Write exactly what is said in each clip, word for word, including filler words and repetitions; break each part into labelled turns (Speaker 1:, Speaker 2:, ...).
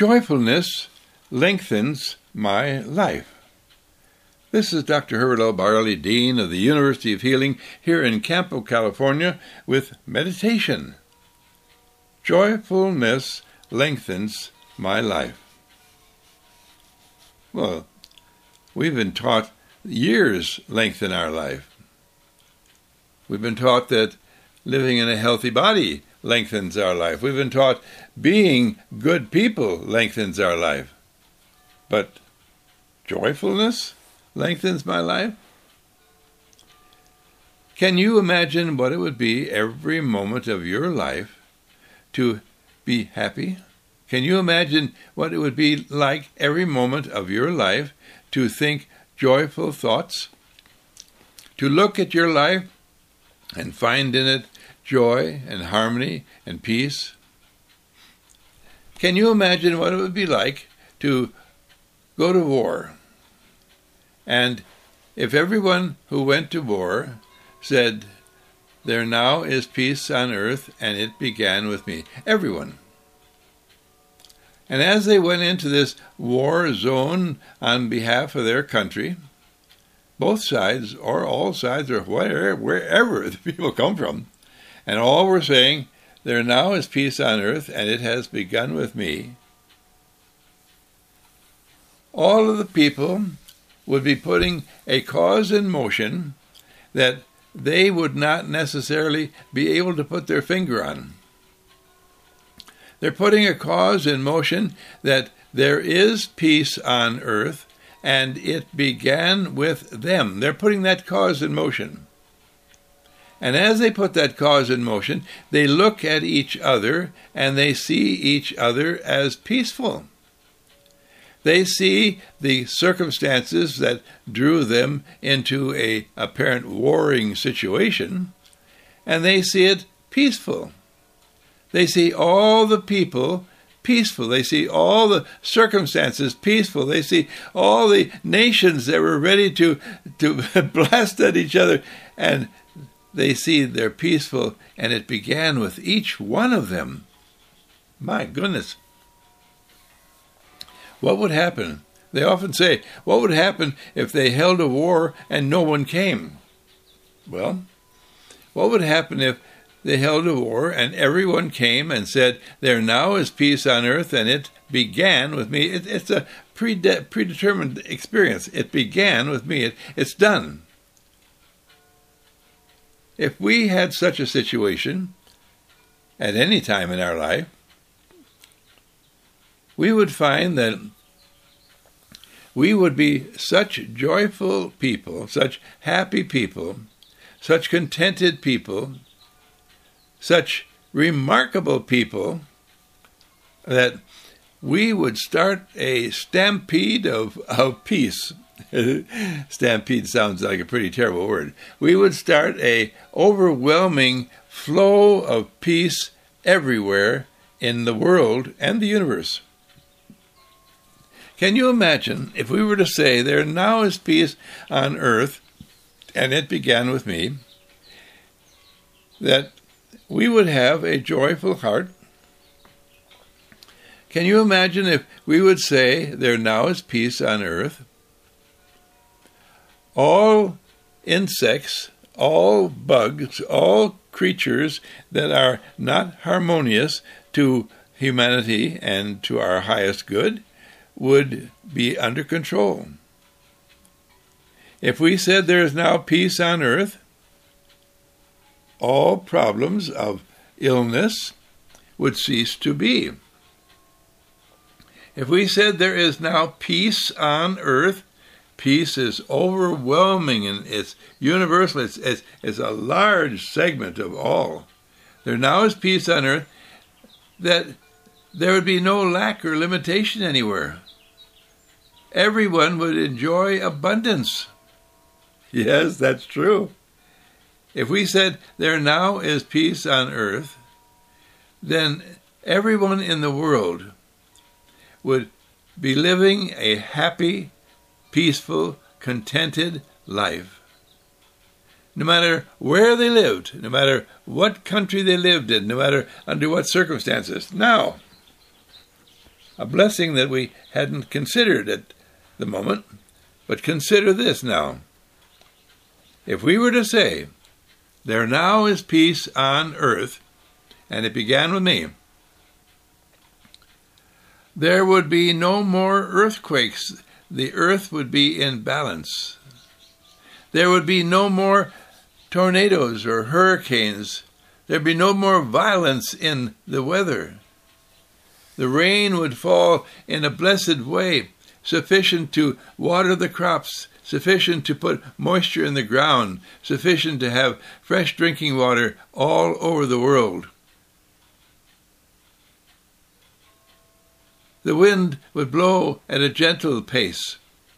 Speaker 1: Joyfulness lengthens my life. This is Doctor Herbert L. Barley, Dean of the University of Healing here in Campo, California, with meditation. Joyfulness lengthens my life. Well, we've been taught years lengthen our life. We've been taught that living in a healthy body lengthens our life. We've been taught being good people lengthens our life. But joyfulness lengthens my life? Can you imagine what it would be every moment of your life to be happy? Can you imagine what it would be like every moment of your life to think joyful thoughts? To look at your life and find in it joy and harmony and peace? Can you imagine what it would be like to go to war? And if everyone who went to war said, "There now is peace on earth, and it began with me." Everyone. And as they went into this war zone on behalf of their country, both sides, or all sides, or wherever, wherever the people come from, and all were saying, "There now is peace on earth, and it has begun with me," all of the people would be putting a cause in motion that they would not necessarily be able to put their finger on. They're putting a cause in motion that there is peace on earth, and it began with them. They're putting that cause in motion. And as they put that cause in motion, they look at each other and they see each other as peaceful. They see the circumstances that drew them into a apparent warring situation, and they see it peaceful. They see all the people peaceful. They see all the circumstances peaceful. They see all the nations that were ready to, to blast at each other, and they see they're peaceful, and it began with each one of them. My goodness. What would happen? They often say, what would happen if they held a war and no one came? Well, what would happen if they held a war and everyone came and said, "There now is peace on earth, and it began with me"? It, it's a prede- predetermined experience. It began with me. It, it's done. If we had such a situation at any time in our life, we would find that we would be such joyful people, such happy people, such contented people, such remarkable people, that we would start a stampede of, of peace. Stampede sounds like a pretty terrible word. We would start a overwhelming flow of peace everywhere in the world and the universe. Can you imagine if we were to say, "There now is peace on earth, and it began with me," that we would have a joyful heart? Can you imagine if we would say, "There now is peace on earth"? All insects, all bugs, all creatures that are not harmonious to humanity and to our highest good would be under control. If we said there is now peace on earth, all problems of illness would cease to be. If we said there is now peace on earth, peace is overwhelming and it's universal. It's, it's, it's a large segment of all. There now is peace on earth, that there would be no lack or limitation anywhere. Everyone would enjoy abundance. Yes, that's true. If we said there now is peace on earth, then everyone in the world would be living a happy, peaceful, contented life. No matter where they lived, no matter what country they lived in, no matter under what circumstances. Now, a blessing that we hadn't considered at the moment. But consider this now. If we were to say, there now is peace on earth, and it began with me, there would be no more earthquakes. The earth would be in balance. There would be no more tornadoes or hurricanes. There'd be no more violence in the weather. The rain would fall in a blessed way, sufficient to water the crops, sufficient to put moisture in the ground, sufficient to have fresh drinking water all over the world. The wind would blow at a gentle pace.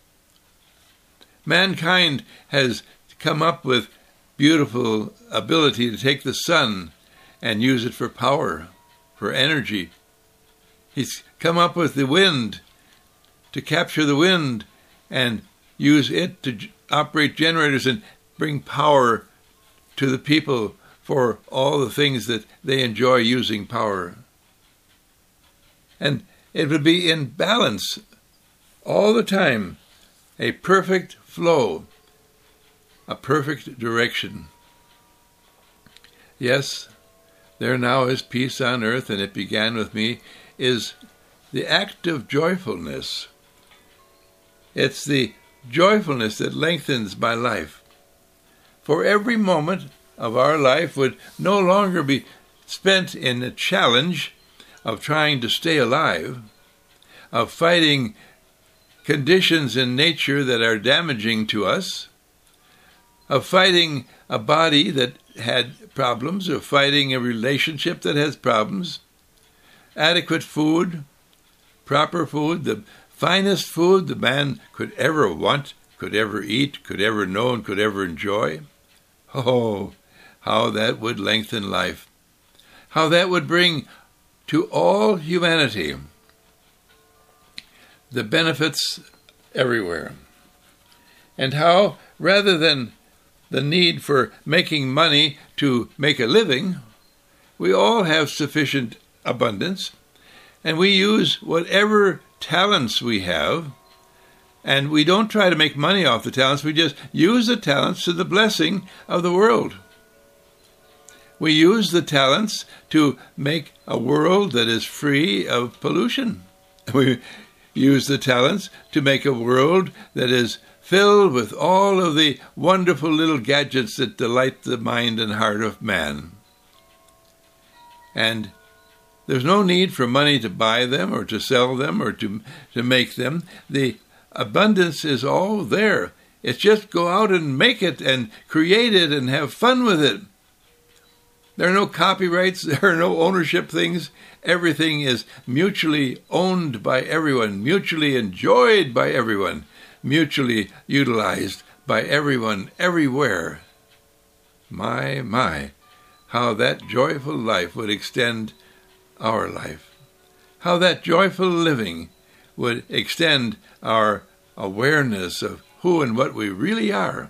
Speaker 1: Mankind has come up with beautiful ability to take the sun and use it for power, for energy. He's come up with the wind to capture the wind and use it to operate generators and bring power to the people for all the things that they enjoy using power. And it would be in balance all the time, a perfect flow, a perfect direction. Yes, there now is peace on earth, and it began with me, is the act of joyfulness. It's the joyfulness that lengthens my life. For every moment of our life would no longer be spent in a challenge of trying to stay alive, of fighting conditions in nature that are damaging to us, of fighting a body that had problems, of fighting a relationship that has problems. Adequate food, proper food, the finest food the man could ever want, could ever eat, could ever know, and could ever enjoy. Oh, how that would lengthen life. How that would bring to all humanity the benefits everywhere. And how, rather than the need for making money to make a living, we all have sufficient abundance, and we use whatever talents we have, and we don't try to make money off the talents, we just use the talents to the blessing of the world. We use the talents to make a world that is free of pollution. We use the talents to make a world that is filled with all of the wonderful little gadgets that delight the mind and heart of man. And there's no need for money to buy them or to sell them or to, to make them. The abundance is all there. It's just go out and make it and create it and have fun with it. There are no copyrights. There are no ownership things. Everything is mutually owned by everyone, mutually enjoyed by everyone, mutually utilized by everyone, everywhere. My, my, how that joyful life would extend our life. How that joyful living would extend our awareness of who and what we really are.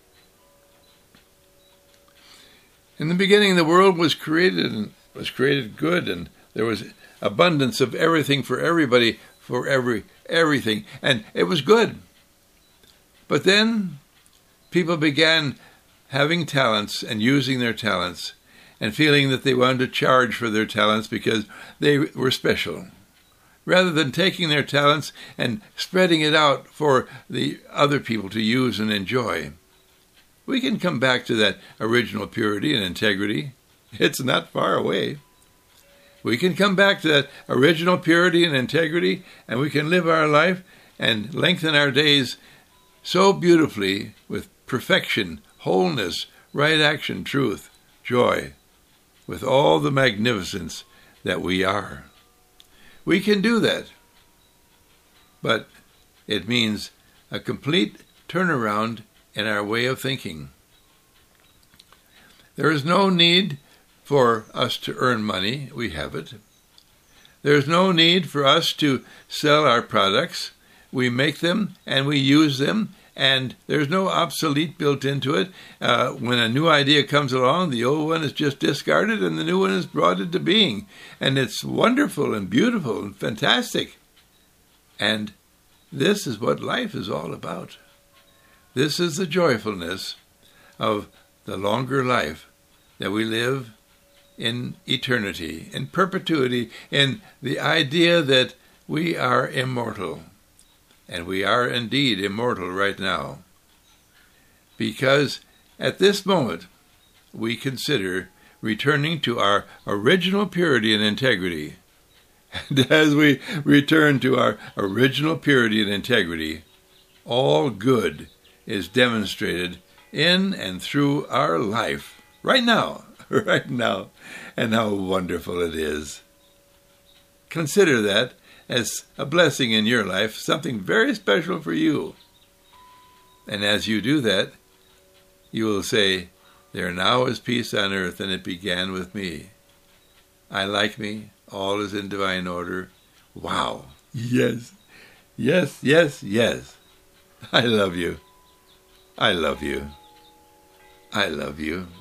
Speaker 1: In the beginning, the world was created and was created good, and there was abundance of everything for everybody, for every everything, and it was good. But then people began having talents and using their talents and feeling that they wanted to charge for their talents because they were special, rather than taking their talents and spreading it out for the other people to use and enjoy. We can come back to that original purity and integrity. It's not far away. We can come back to that original purity and integrity, and we can live our life and lengthen our days so beautifully with perfection, wholeness, right action, truth, joy, with all the magnificence that we are. We can do that, but it means a complete turnaround in our way of thinking. There is no need for us to earn money. We have it. There is no need for us to sell our products. We make them and we use them, and there's no obsolete built into it. Uh, when a new idea comes along, the old one is just discarded and the new one is brought into being. And it's wonderful and beautiful and fantastic. And this is what life is all about. This is the joyfulness of the longer life that we live in eternity, in perpetuity, in the idea that we are immortal. And we are indeed immortal right now. Because at this moment, we consider returning to our original purity and integrity. And as we return to our original purity and integrity, all good is demonstrated in and through our life, right now, right now, and how wonderful it is. Consider that as a blessing in your life, something very special for you. And as you do that, you will say, there now is peace on earth, and it began with me. I like me, all is in divine order. Wow. Yes, yes, yes, yes. I love you. I love you. I love you.